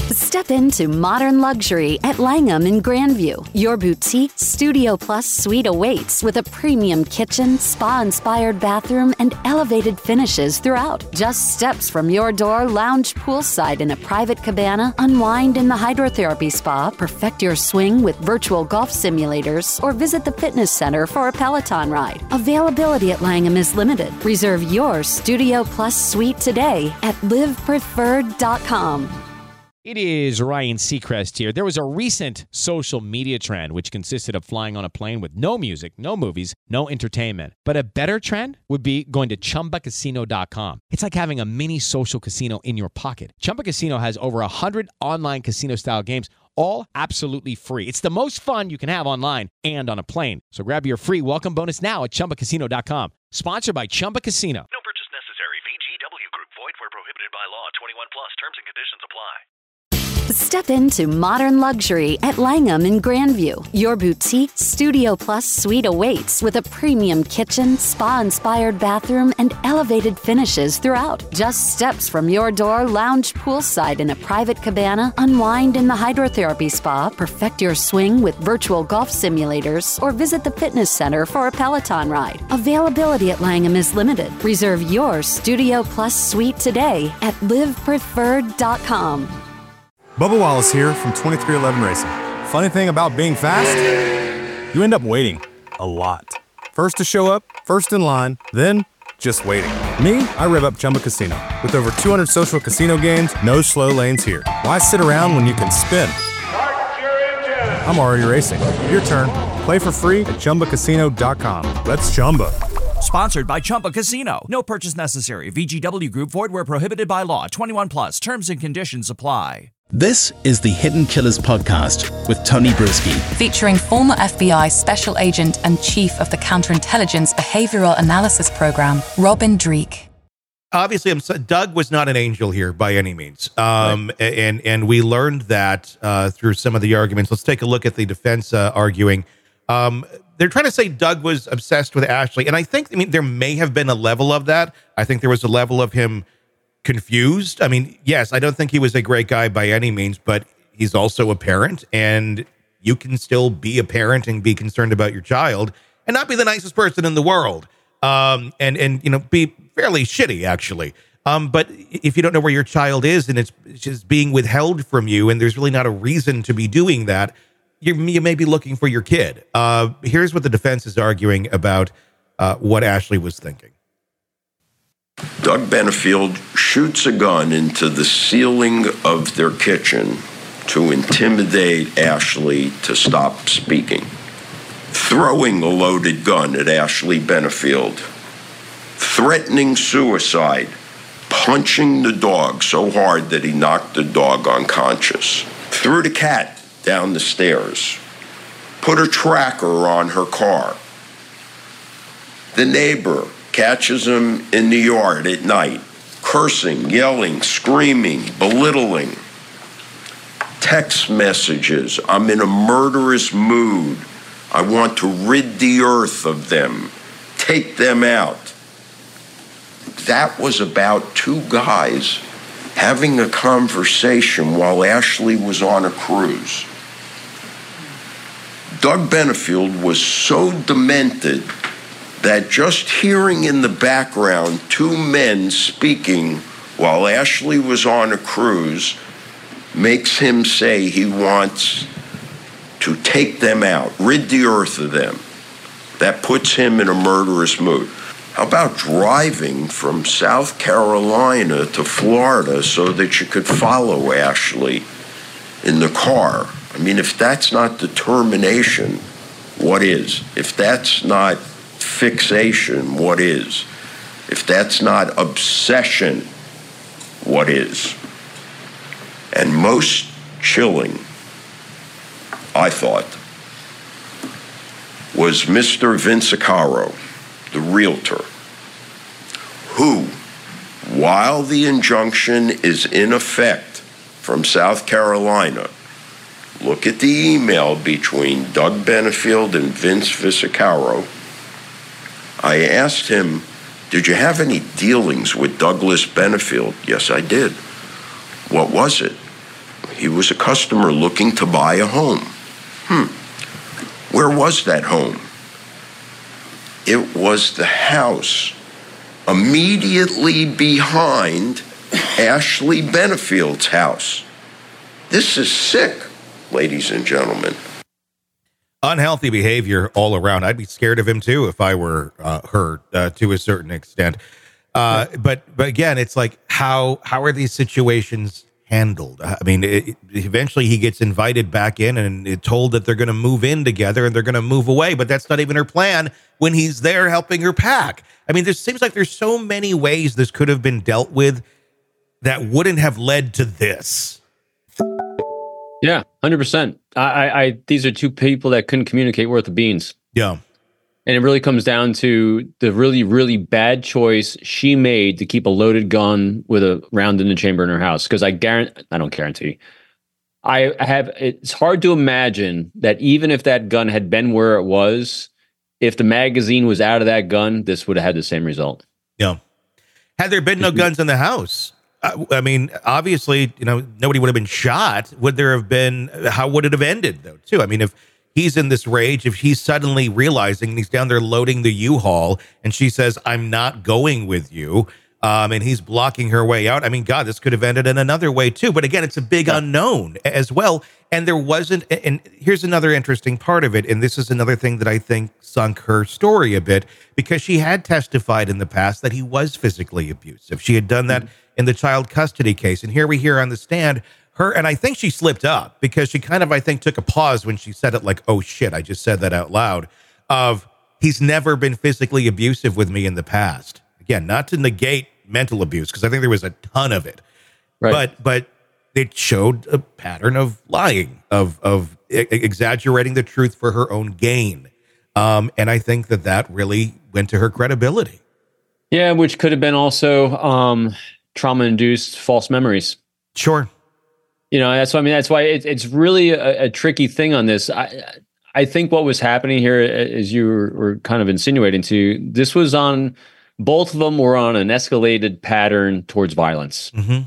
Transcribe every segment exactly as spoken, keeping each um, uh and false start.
Step into modern luxury at Langham in Grandview. Your boutique Studio Plus suite awaits with a premium kitchen, spa-inspired bathroom, and elevated finishes throughout. Just steps from your door, lounge poolside in a private cabana, unwind in the hydrotherapy spa, perfect your swing with virtual golf simulators, or visit the fitness center for a Peloton ride. Availability at Langham is limited. Reserve your Studio Plus suite today at live preferred dot com. It is Ryan Seacrest here. There was a recent social media trend which consisted of flying on a plane with no music, no movies, no entertainment. But a better trend would be going to Chumba Casino dot com. It's like having a mini social casino in your pocket. Chumba Casino has over one hundred online casino-style games, all absolutely free. It's the most fun you can have online and on a plane. So grab your free welcome bonus now at Chumba Casino dot com. Sponsored by Chumba Casino. No purchase necessary. V G W Group. Void where prohibited by law. twenty-one plus. Terms and conditions apply. Step into modern luxury at Langham in Grandview. Your boutique Studio Plus suite awaits with a premium kitchen, spa-inspired bathroom, and elevated finishes throughout. Just steps from your door, lounge poolside in a private cabana, unwind in the hydrotherapy spa, perfect your swing with virtual golf simulators, or visit the fitness center for a Peloton ride. Availability at Langham is limited. Reserve your Studio Plus suite today at live preferred dot com. Bubba Wallace here from twenty-three eleven Racing. Funny thing about being fast, you end up waiting a lot. First to show up, first in line, then just waiting. Me, I rev up Chumba Casino. With over two hundred social casino games, no slow lanes here. Why sit around when you can spin? I'm already racing. Your turn. Play for free at Chumba Casino dot com. Let's Chumba. Sponsored by Chumba Casino. No purchase necessary. V G W Group. Void where prohibited by law. twenty-one plus. Terms and conditions apply. This is the Hidden Killers podcast with Tony Brueski. Featuring former F B I Special Agent and Chief of the Counterintelligence Behavioral Analysis Program, Robin Dreeke. Obviously, I'm, Doug was not an angel here by any means. Um, right. and, and we learned that uh, through some of the arguments. Let's take a look at the defense uh, arguing. Um, they're trying to say Doug was obsessed with Ashley. And I think, I mean, there may have been a level of that. I think there was a level of him confused. I mean, yes, I don't think he was a great guy by any means, but he's also a parent, and you can still be a parent and be concerned about your child and not be the nicest person in the world. Um, and, and, you know, be fairly shitty actually. Um, but if you don't know where your child is and it's just being withheld from you, and there's really not a reason to be doing that, you you may be looking for your kid. Uh, here's what the defense is arguing about uh, what Ashley was thinking. Doug Benefield shoots a gun into the ceiling of their kitchen to intimidate Ashley to stop speaking, throwing a loaded gun at Ashley Benefield, threatening suicide, punching the dog so hard that he knocked the dog unconscious, threw the cat down the stairs, put a tracker on her car. The neighbor catches him in the yard at night, cursing, yelling, screaming, belittling. Text messages, I'm in a murderous mood. I want to rid the earth of them. Take them out. That was about two guys having a conversation while Ashley was on a cruise. Doug Benefield was so demented that just hearing in the background two men speaking while Ashley was on a cruise makes him say he wants to take them out, rid the earth of them. That puts him in a murderous mood. How about driving from South Carolina to Florida so that you could follow Ashley in the car? I mean, if that's not determination, what is? If that's not fixation, what is? If that's not obsession, what is? And most chilling, I thought, was Mister Vince Acaro, the realtor, who, while the injunction is in effect from South Carolina, look at the email between Doug Benefield and Vince Visacaro. I asked him, did you have any dealings with Douglas Benefield? Yes, I did. What was it? He was a customer looking to buy a home. Hmm. Where was that home? It was the house immediately behind Ashley Benefield's house. This is sick, ladies and gentlemen. Unhealthy behavior all around. I'd be scared of him too if I were uh, her uh, to a certain extent. Uh, but but again, it's like how how are these situations handled? I mean, it, eventually he gets invited back in and told that they're going to move in together and they're going to move away, but that's not even her plan when he's there helping her pack. I mean, there seems like there's so many ways this could have been dealt with that wouldn't have led to this. Yeah, one hundred percent. I, I, I, these are two people that couldn't communicate worth of beans. Yeah. And it really comes down to the really, really bad choice she made to keep a loaded gun with a round in the chamber in her house. Because I guarantee, I don't guarantee, I have, it's hard to imagine that even if that gun had been where it was, if the magazine was out of that gun, this would have had the same result. Yeah. Had there been no guns in the house, I, I mean, obviously, you know, nobody would have been shot. Would there have been, how would it have ended though, too? I mean, if he's in this rage, if he's suddenly realizing he's down there loading the U-Haul and she says, I'm not going with you, um, and he's blocking her way out. I mean, God, this could have ended in another way too. But again, it's a big yeah. unknown as well. And there wasn't, and here's another interesting part of it. And this is another thing that I think sunk her story a bit, because she had testified in the past that he was physically abusive. She had done that mm-hmm. in the child custody case. And here we hear on the stand, her, and I think she slipped up because she kind of, I think, took a pause when she said it like, oh shit, I just said that out loud, of he's never been physically abusive with me in the past. Again, not to negate mental abuse, because I think there was a ton of it, right. but but it showed a pattern of lying, of of e- exaggerating the truth for her own gain. Um, and I think that that really went to her credibility. Yeah, which could have been also um, trauma-induced false memories. Sure. You know, that's why I mean, that's why it, it's really a, a tricky thing on this. I I think what was happening here, as you were, were kind of insinuating to, this was on, both of them were on an escalated pattern towards violence. Mm-hmm.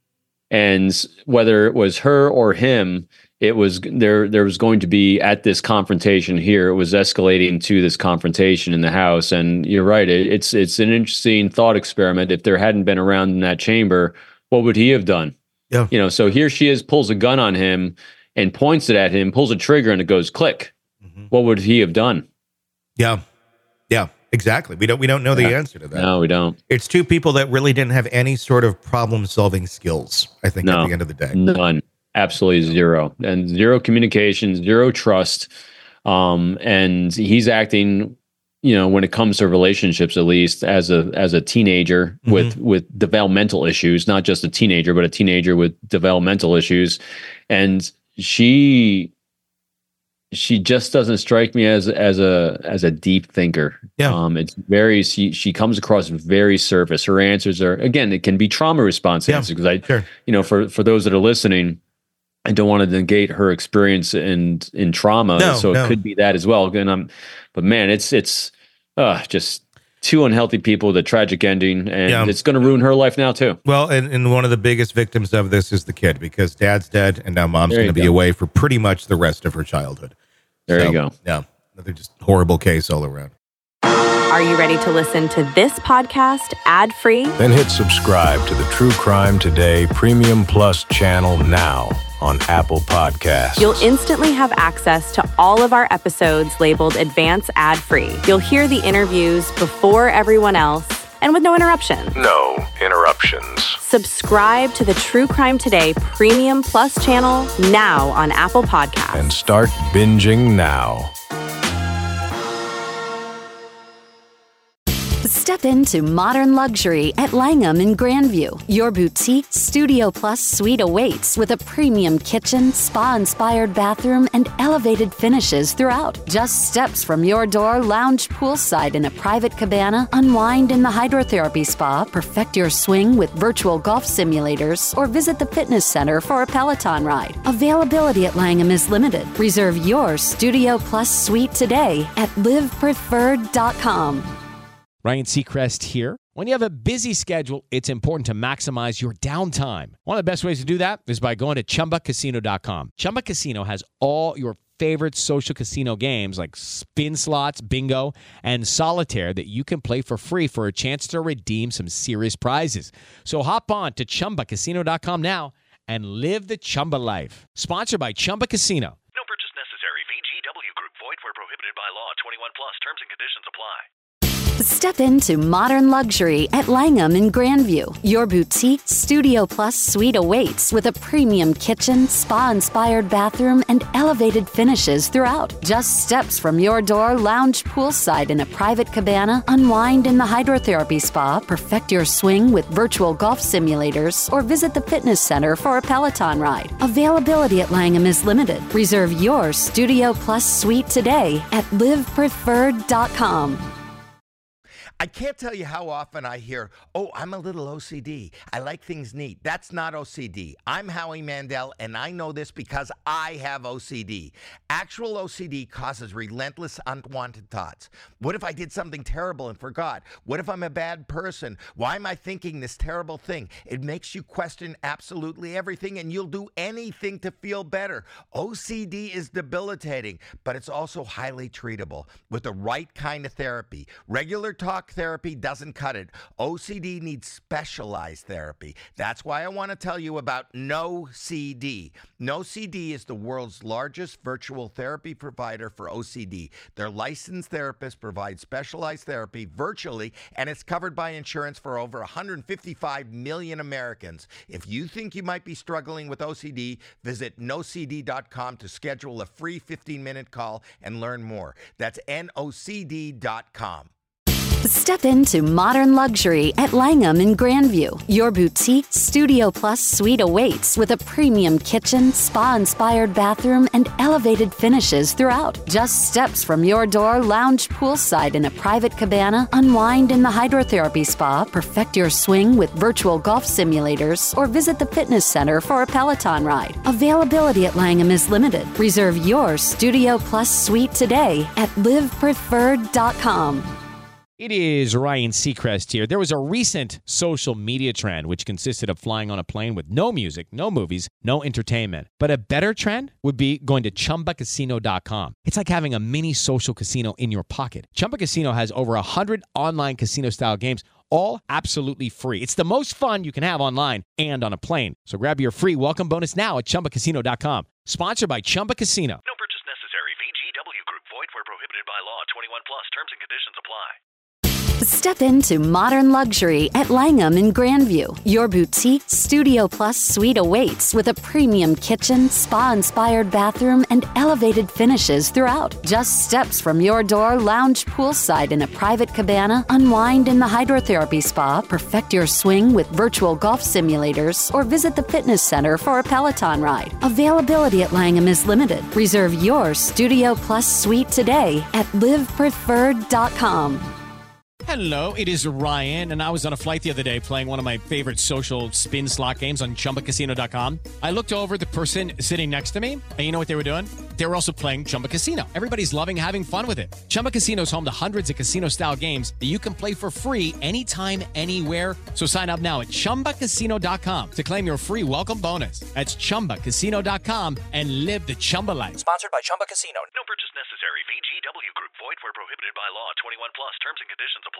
And whether it was her or him, it was there, there was going to be, at this confrontation here, it was escalating to this confrontation in the house. And you're right, it, it's it's an interesting thought experiment. If there hadn't been around in that chamber, what would he have done? Yeah. You know, so here she is, pulls a gun on him and points it at him, pulls a trigger, and it goes click. Mm-hmm. What would he have done? Yeah. Yeah, exactly. We don't we don't know yeah. the answer to that. No, we don't. It's two people that really didn't have any sort of problem-solving skills, I think, no, at the end of the day. None. Absolutely zero. And zero communication, zero trust. Um, and he's acting, you know, when it comes to relationships, at least as a as a teenager mm-hmm. with with developmental issues, not just a teenager, but a teenager with developmental issues. And she she just doesn't strike me as as a as a deep thinker. Yeah. Um, it's very she she comes across very surface. Her answers are, again, it can be trauma response yeah. answers, because I sure. you know, for for those that are listening, I don't want to negate her experience in in trauma, no, so no. it could be that as well. And I'm, but man, it's it's uh, just two unhealthy people with a tragic ending, and yeah. it's going to ruin her life now too. Well, and, and one of the biggest victims of this is the kid, because dad's dead, and now mom's going to be go. away for pretty much the rest of her childhood. There so, you go. Yeah, another just horrible case all around. Are you ready to listen to this podcast ad-free? Then hit subscribe to the True Crime Today Premium Plus channel now on Apple Podcasts. You'll instantly have access to all of our episodes labeled Advance Ad-Free. You'll hear the interviews before everyone else and with no interruptions. No interruptions. Subscribe to the True Crime Today Premium Plus channel now on Apple Podcasts. And start binging now. Step into modern luxury at Langham in Grandview. Your boutique Studio Plus suite awaits with a premium kitchen, spa-inspired bathroom, and elevated finishes throughout. Just steps from your door, lounge poolside in a private cabana, unwind in the hydrotherapy spa, perfect your swing with virtual golf simulators, or visit the fitness center for a Peloton ride. Availability at Langham is limited. Reserve your Studio Plus suite today at live preferred dot com. Ryan Seacrest here When you have a busy schedule, it's important to maximize your downtime. One of the best ways to do that is by going to Chumba Casino dot com. Chumba Casino has all your favorite social casino games like spin slots, bingo, and solitaire that you can play for free for a chance to redeem some serious prizes. So hop on to Chumba Casino dot com now and live the Chumba life. Sponsored by Chumba Casino. No purchase necessary. V G W Group. Void where prohibited by law. twenty-one plus. Terms and conditions apply. Step into modern luxury at Langham in Grandview. Your boutique Studio Plus suite awaits with a premium kitchen, spa-inspired bathroom, and elevated finishes throughout. Just steps from your door, lounge poolside in a private cabana, unwind in the hydrotherapy spa, perfect your swing with virtual golf simulators, or visit the fitness center for a Peloton ride. Availability at Langham is limited. Reserve your Studio Plus suite today at live preferred dot com. I can't tell you how often I hear, oh, I'm a little O C D. I like things neat. That's not O C D. I'm Howie Mandel, and I know this because I have O C D. Actual O C D causes relentless, unwanted thoughts. What if I did something terrible and forgot? What if I'm a bad person? Why am I thinking this terrible thing? It makes you question absolutely everything, and you'll do anything to feel better. O C D is debilitating, but it's also highly treatable with the right kind of therapy. Regular talk therapy doesn't cut it. O C D needs specialized therapy. That's why I want to tell you about No C D. No C D is the world's largest virtual therapy provider for O C D. Their licensed therapists provide specialized therapy virtually, and it's covered by insurance for over one hundred fifty-five million Americans. If you think you might be struggling with O C D, visit no c d dot com to schedule a free fifteen-minute call and learn more. That's N O C D dot com. Step into modern luxury at Langham in Grandview. Your boutique Studio Plus suite awaits with a premium kitchen, spa-inspired bathroom, and elevated finishes throughout. Just steps from your door, lounge poolside in a private cabana, unwind in the hydrotherapy spa, perfect your swing with virtual golf simulators, or visit the fitness center for a Peloton ride. Availability at Langham is limited. Reserve your Studio Plus suite today at live preferred dot com. It is Ryan Seacrest here. There was a recent social media trend which consisted of flying on a plane with no music, no movies, no entertainment. But a better trend would be going to Chumba Casino dot com. It's like having a mini social casino in your pocket. Chumba Casino has over one hundred online casino-style games, all absolutely free. It's the most fun you can have online and on a plane. So grab your free welcome bonus now at Chumba Casino dot com. Sponsored by Chumba Casino. No purchase necessary. V G W Group. Void where prohibited by law. twenty-one plus. Terms and conditions apply. Step into modern luxury at Langham in Grandview. Your boutique Studio Plus suite awaits with a premium kitchen, spa-inspired bathroom, and elevated finishes throughout. Just steps from your door, lounge poolside in a private cabana, unwind in the hydrotherapy spa, perfect your swing with virtual golf simulators, or visit the fitness center for a Peloton ride. Availability at Langham is limited. Reserve your Studio Plus suite today at live preferred dot com. Hello, it is Ryan, and I was on a flight the other day playing one of my favorite social spin slot games on Chumba Casino dot com. I looked over at the person sitting next to me, and you know what they were doing? They were also playing Chumba Casino. Everybody's loving having fun with it. Chumba Casino is home to hundreds of casino-style games that you can play for free anytime, anywhere. So sign up now at Chumba Casino dot com to claim your free welcome bonus. That's Chumba Casino dot com and live the Chumba life. Sponsored by Chumba Casino. No purchase necessary. V G W Group. Void where prohibited by law. twenty-one plus. Terms and conditions apply.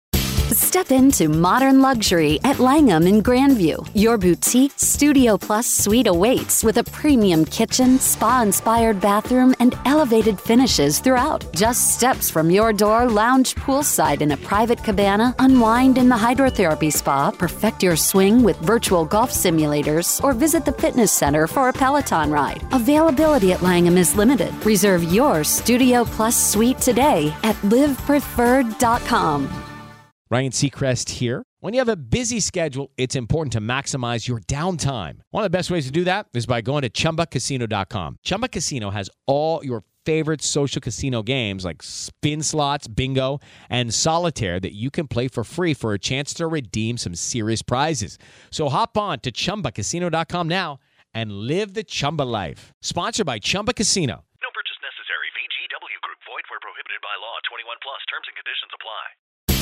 Step into modern luxury at Langham in Grandview. Your boutique Studio Plus suite awaits with a premium kitchen, spa-inspired bathroom, and elevated finishes throughout. Just steps from your door, lounge poolside in a private cabana, unwind in the hydrotherapy spa, perfect your swing with virtual golf simulators, or visit the fitness center for a Peloton ride. Availability at Langham is limited. Reserve your Studio Plus suite today at live preferred dot com. Ryan Seacrest here. When you have a busy schedule, it's important to maximize your downtime. One of the best ways to do that is by going to Chumba Casino dot com. Chumba Casino has all your favorite social casino games like spin slots, bingo, and solitaire that you can play for free for a chance to redeem some serious prizes. So hop on to Chumba Casino dot com now and live the Chumba life. Sponsored by Chumba Casino. No purchase necessary. V G W Group. Void where prohibited by law. twenty-one plus. Terms and conditions apply.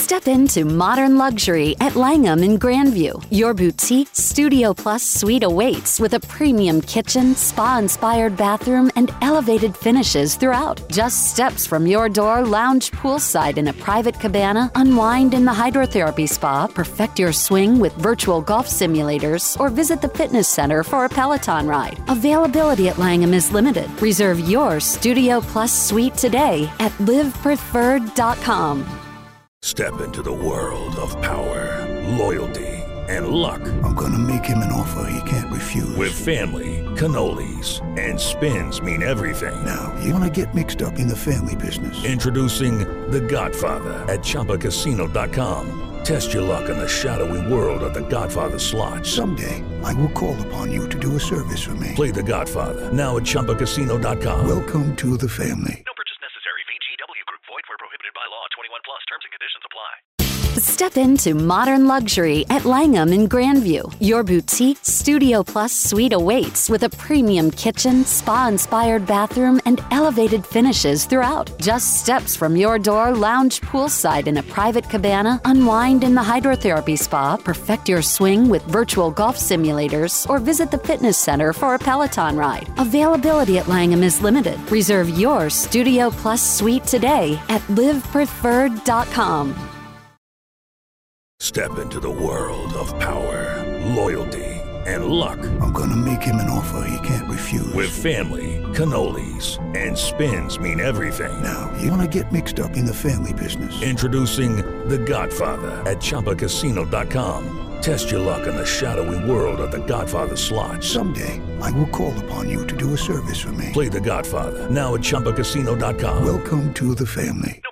Step into modern luxury at Langham in Grandview. Your boutique Studio Plus suite awaits with a premium kitchen, spa-inspired bathroom, and elevated finishes throughout. Just steps from your door, lounge poolside in a private cabana, unwind in the hydrotherapy spa, perfect your swing with virtual golf simulators, or visit the fitness center for a Peloton ride. Availability at Langham is limited. Reserve your Studio Plus suite today at live preferred dot com. Step into the world of power, loyalty, and luck. I'm gonna make him an offer he can't refuse. With family, cannolis, and spins mean everything. Now, you wanna get mixed up in the family business. Introducing The Godfather at Chumba Casino dot com. Test your luck in the shadowy world of The Godfather slot. Someday, I will call upon you to do a service for me. Play The Godfather now at Chumba Casino dot com. Welcome to the family. No purchase necessary. V G W Group. Void where prohibited by law. twenty-one plus. Terms and conditions apply. Step into modern luxury at Langham in Grandview. Your boutique Studio Plus suite awaits with a premium kitchen, spa-inspired bathroom, and elevated finishes throughout. Just steps from your door, lounge poolside in a private cabana, unwind in the hydrotherapy spa, perfect your swing with virtual golf simulators, or visit the fitness center for a Peloton ride. Availability at Langham is limited. Reserve your Studio Plus suite today at live preferred dot com. Step into the world of power, loyalty, and luck. I'm gonna make him an offer he can't refuse. With family, cannolis, and spins mean everything. Now, you wanna get mixed up in the family business. Introducing The Godfather at Chumba Casino dot com. Test your luck in the shadowy world of The Godfather slot. Someday, I will call upon you to do a service for me. Play The Godfather now at Chumba Casino dot com. Welcome to the family.